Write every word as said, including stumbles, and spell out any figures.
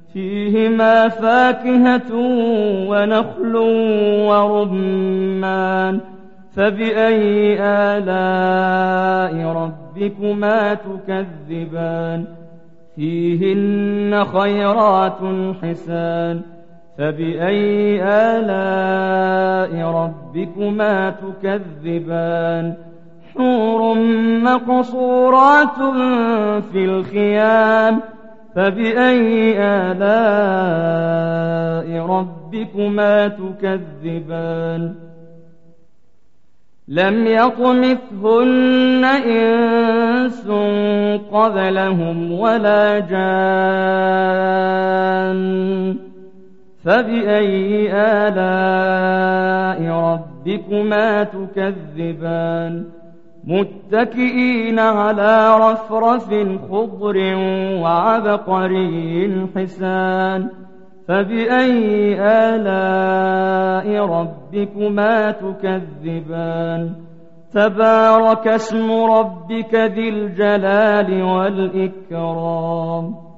فيهما فاكهة ونخل ورمان فبأي آلاء ربكما تكذبان فيهن خيرات حسان فبأي آلاء ربكما تكذبان حور مقصورات في الخيام فبأي آلاء ربكما تكذبان لم يطمثهن إنس قبلهم ولا جان فبأي آلاء ربكما تكذبان متكئين على رفرف خضر وعبقري حسان فبأي آلاء ربكما تكذبان تبارك اسم ربك ذي الجلال والإكرام